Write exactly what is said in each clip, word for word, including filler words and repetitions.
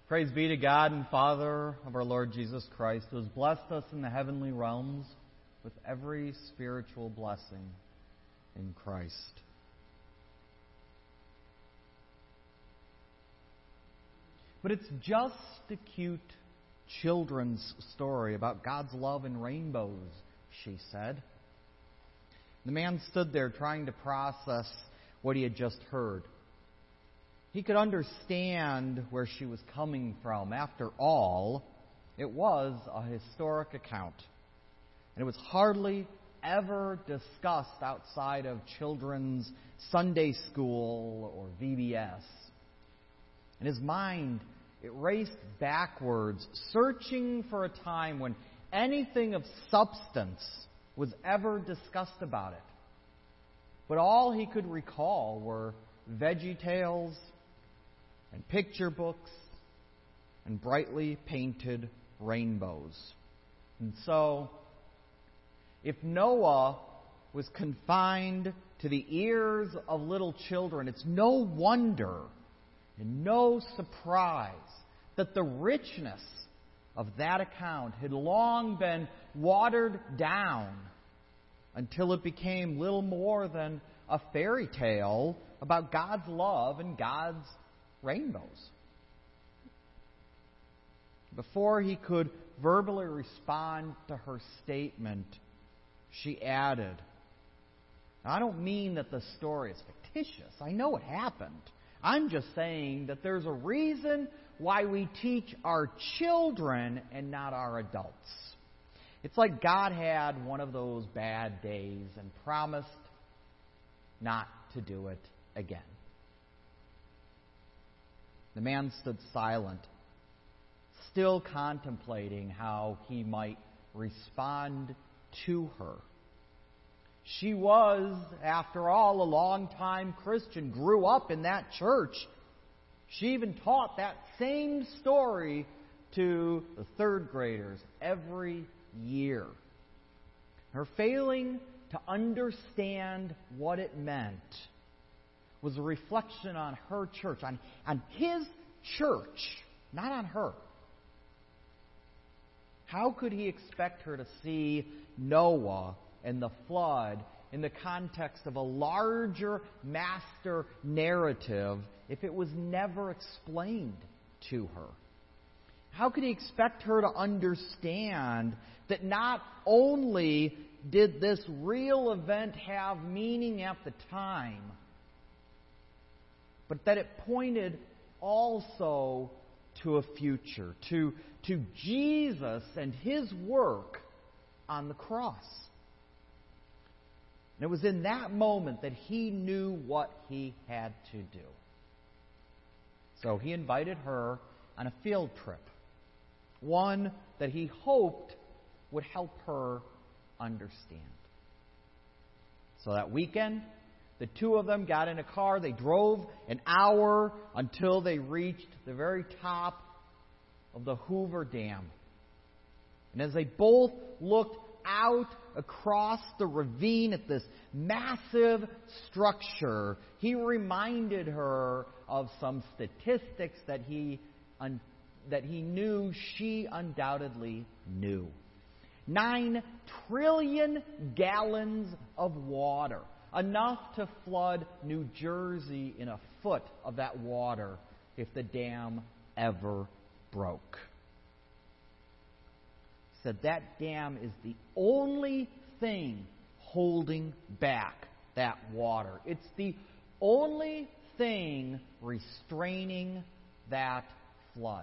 Praise be to God and Father of our Lord Jesus Christ, who has blessed us in the heavenly realms with every spiritual blessing in Christ. But it's just a cute children's story about God's love and rainbows, she said. The man stood there trying to process what he had just heard. He could understand where she was coming from. After all, it was a historic account. And it was hardly ever discussed outside of children's Sunday school or V B S. In his mind, it raced backwards, searching for a time when anything of substance was ever discussed about it. But all he could recall were Veggie Tales and picture books and brightly painted rainbows. And so, if Noah was confined to the ears of little children, it's no wonder and no surprise that the richness of that account had long been watered down until it became little more than a fairy tale about God's love and God's rainbows. Before he could verbally respond to her statement, she added, I don't mean that the story is fictitious. I know it happened. I'm just saying that there's a reason why we teach our children and not our adults. It's like God had one of those bad days and promised not to do it again. The man stood silent, still contemplating how he might respond to her. She was, after all, a long-time Christian, grew up in that church. She even taught that same story to the third graders every year. Her failing to understand what it meant was a reflection on her church, on, on his church, not on her. How could he expect her to see Noah and the flood in the context of a larger master narrative if it was never explained to her? How could he expect her to understand that not only did this real event have meaning at the time, but that it pointed also to a future, to, to Jesus and His work on the cross? And it was in that moment that he knew what he had to do. So he invited her on a field trip, one that he hoped would help her understand. So that weekend, the two of them got in a car. They drove an hour until they reached the very top of the Hoover Dam. And as they both looked out across the ravine at this massive structure, he reminded her of some statistics that he un- that he knew she undoubtedly knew. Nine trillion gallons of water, enough to flood New Jersey in a foot of that water if the dam ever broke. He said that dam is the only thing holding back that water. It's the only thing restraining that flood.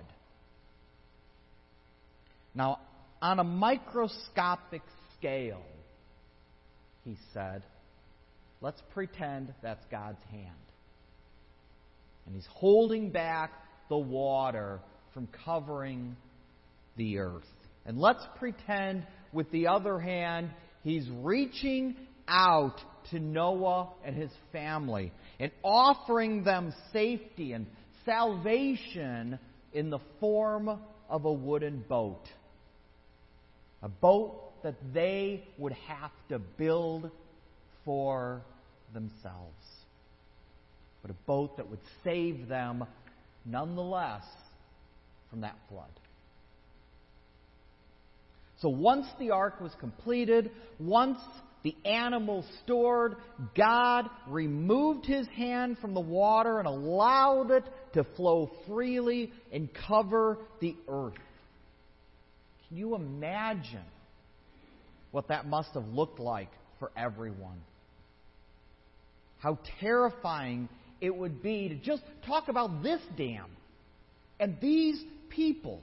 Now, on a microscopic scale, he said, let's pretend that's God's hand. And He's holding back the water from covering the earth. And let's pretend, with the other hand, He's reaching out to Noah and his family and offering them safety and salvation in the form of a wooden boat. A boat that they would have to build for themselves. But a boat that would save them nonetheless from that flood. So once the ark was completed, once the animals stored, God removed His hand from the water and allowed it to flow freely and cover the earth. Can you imagine what that must have looked like for everyone? How terrifying it would be to just talk about this dam and these people.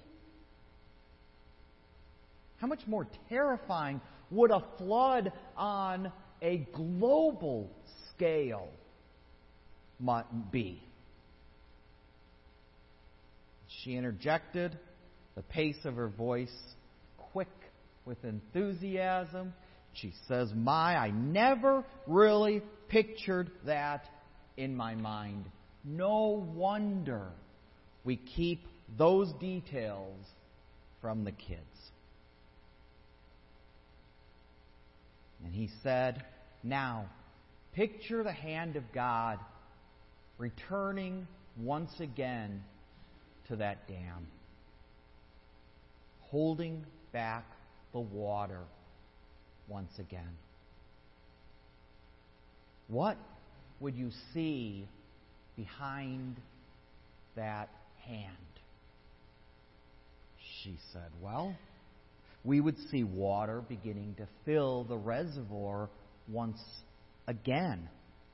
How much more terrifying would a flood on a global scale be? She interjected, the pace of her voice quick with enthusiasm. She says, My, I never really pictured that in my mind. No wonder we keep those details from the kids. And he said, Now, picture the hand of God returning once again to that dam, holding back the water once again. What would you see behind that hand? She said, Well, we would see water beginning to fill the reservoir once again.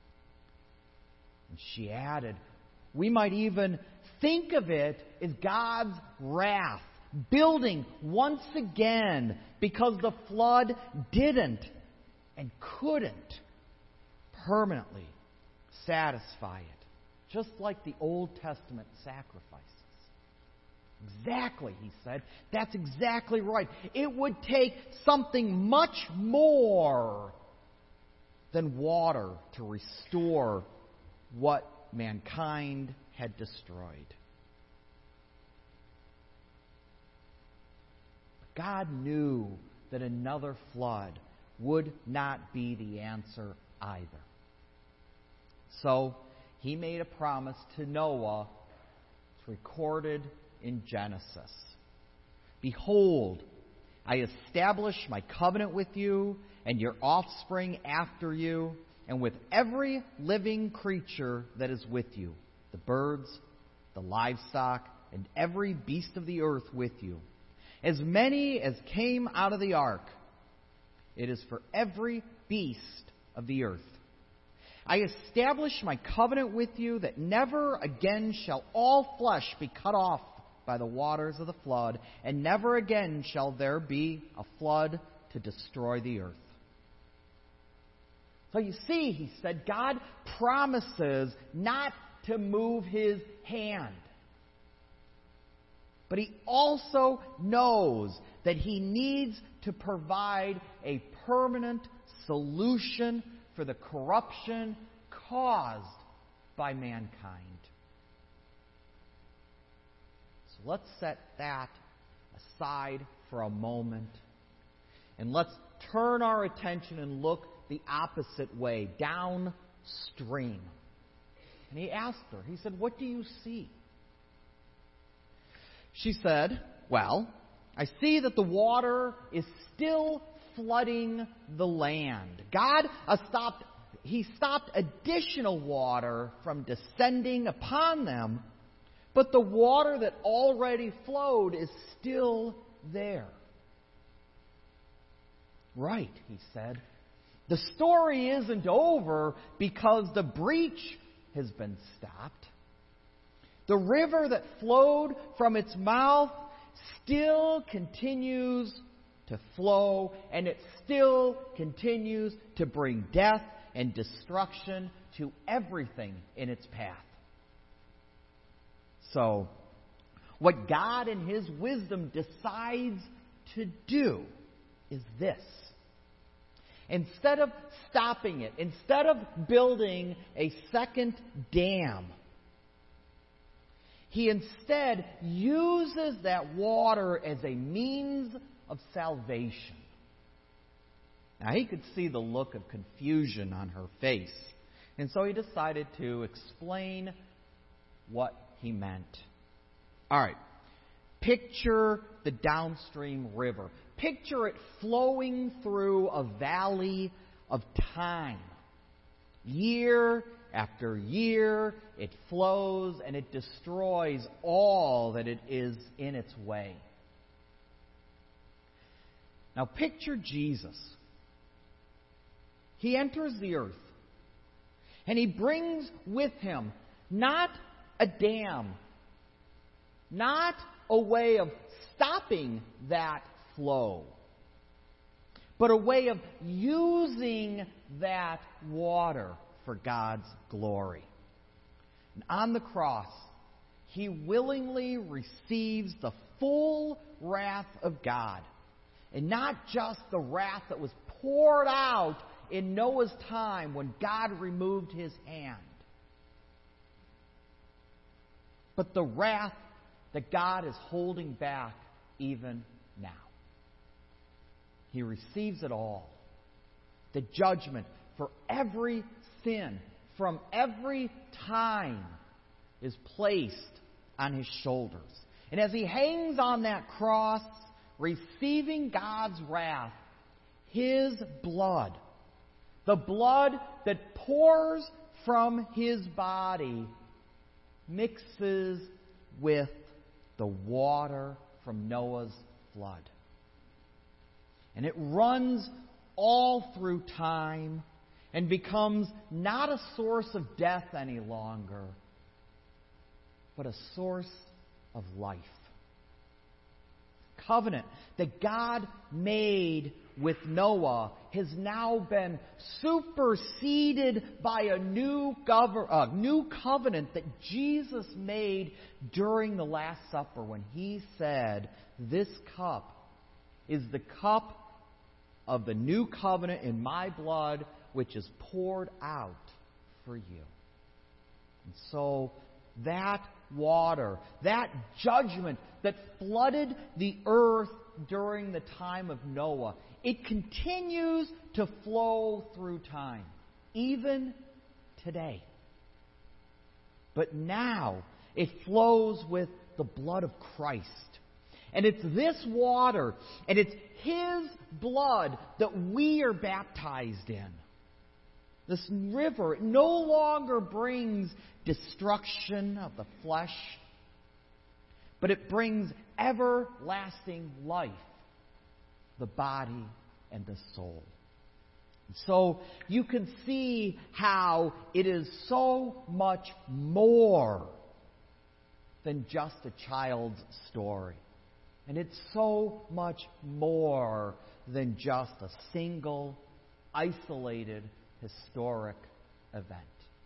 And she added, we might even think of it as God's wrath building once again because the flood didn't and couldn't permanently satisfy it, just like the Old Testament sacrifices. Exactly, he said. That's exactly right. It would take something much more than water to restore what mankind had destroyed. But God knew that another flood would not be the answer either. So He made a promise to Noah. It's recorded in Genesis. Behold, I establish my covenant with you and your offspring after you, and with every living creature that is with you, the birds, the livestock, and every beast of the earth with you, as many as came out of the ark. It is for every beast of the earth. I establish my covenant with you that never again shall all flesh be cut off by the waters of the flood, and never again shall there be a flood to destroy the earth. So you see, he said, God promises not to move His hand. But He also knows that He needs to provide a permanent solution for the corruption caused by mankind. So let's set that aside for a moment. And let's turn our attention and look the opposite way, downstream. And he asked her, he said, what do you see? She said, well, I see that the water is still flooding the land. God uh, stopped, He stopped additional water from descending upon them, but the water that already flowed is still there. Right, he said. The story isn't over because the breach has been stopped. The river that flowed from its mouth still continues to flow, and it still continues to bring death and destruction to everything in its path. So, what God in His wisdom decides to do is this. Instead of stopping it, instead of building a second dam, He instead uses that water as a means of salvation. Now, He could see the look of confusion on her face, and so He decided to explain what He meant. All right. Picture the downstream river. Picture it flowing through a valley of time. Year after year, it flows and it destroys all that it is in its way. Now picture Jesus. He enters the earth, and he brings with him not a dam, not a way of stopping that flow, but a way of using that water for God's glory. And on the cross, he willingly receives the full wrath of God, and not just the wrath that was poured out in Noah's time when God removed his hand, but the wrath that God is holding back even now. He receives it all. The judgment for every sin from every time is placed on his shoulders. And as he hangs on that cross, receiving God's wrath, his blood, the blood that pours from his body, mixes with the water from Noah's flood. And it runs all through time and becomes not a source of death any longer, but a source of life. Covenant that God made with Noah has now been superseded by a new, gover- uh, new covenant that Jesus made during the Last Supper when he said, "This cup is the cup of the new covenant in my blood, which is poured out for you." And so that water, that judgment that flooded the earth during the time of Noah, it continues to flow through time, even today. But now it flows with the blood of Christ. And it's this water, and it's his blood that we are baptized in. This river no longer brings destruction of the flesh, but it brings everlasting life, the body and the soul. So you can see how it is so much more than just a child's story. And it's so much more than just a single, isolated, historic event.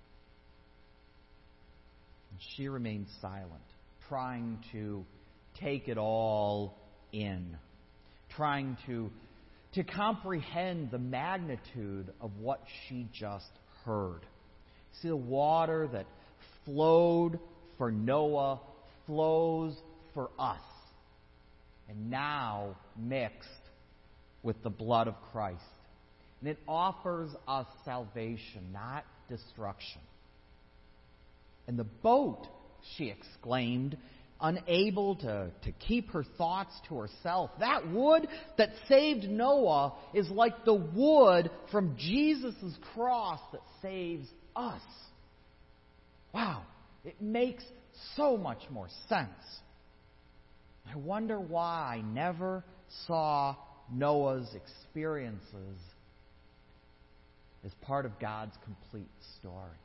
And she remained silent, trying to take it all in, trying to, to comprehend the magnitude of what she just heard. See, the water that flowed for Noah flows for us, and now mixed with the blood of Christ. And it offers us salvation, not destruction. And the boat, she exclaimed, unable to, to keep her thoughts to herself, that wood that saved Noah is like the wood from Jesus' cross that saves us. Wow, it makes so much more sense. I wonder why I never saw Noah's experiences as part of God's complete story.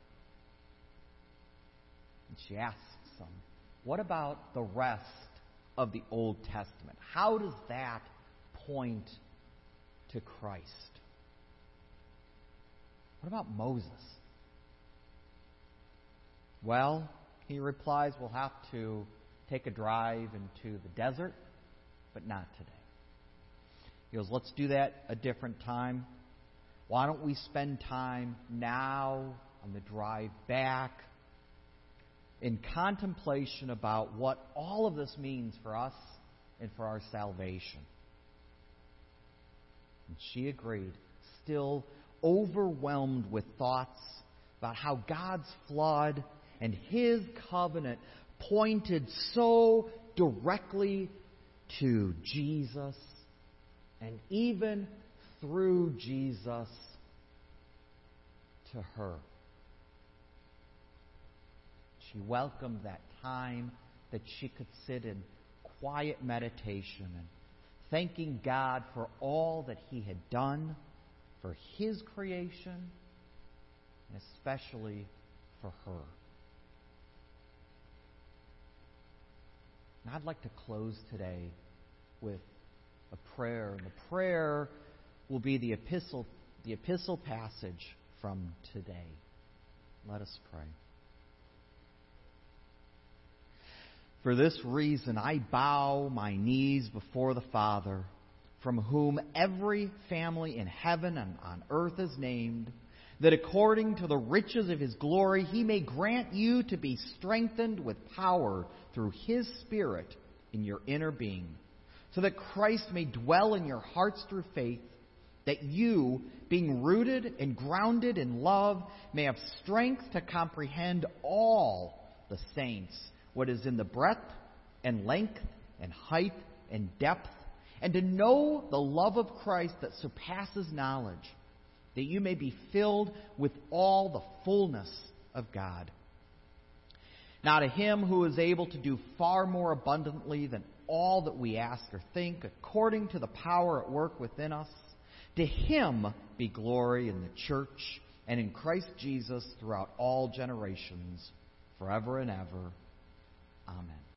And she asks him, what about the rest of the Old Testament? How does that point to Christ? What about Moses? Well, he replies, we'll have to take a drive into the desert, but not today. He goes, let's do that a different time. Why don't we spend time now on the drive back in contemplation about what all of this means for us and for our salvation? And she agreed, still overwhelmed with thoughts about how God's flood and his covenant pointed so directly to Jesus, and even through Jesus to her. She welcomed that time that she could sit in quiet meditation and thanking God for all that He had done for His creation, and especially for her. And I'd like to close today with a prayer. And the prayer will be the epistle, the epistle passage from today. Let us pray. For this reason, I bow my knees before the Father, from whom every family in heaven and on earth is named, that according to the riches of His glory, He may grant you to be strengthened with power through His Spirit in your inner being, so that Christ may dwell in your hearts through faith, that you, being rooted and grounded in love, may have strength to comprehend all the saints, what is in the breadth and length and height and depth, and to know the love of Christ that surpasses knowledge, that you may be filled with all the fullness of God. Now to Him who is able to do far more abundantly than all that we ask or think, according to the power at work within us, to Him be glory in the church and in Christ Jesus throughout all generations, forever and ever. Amen.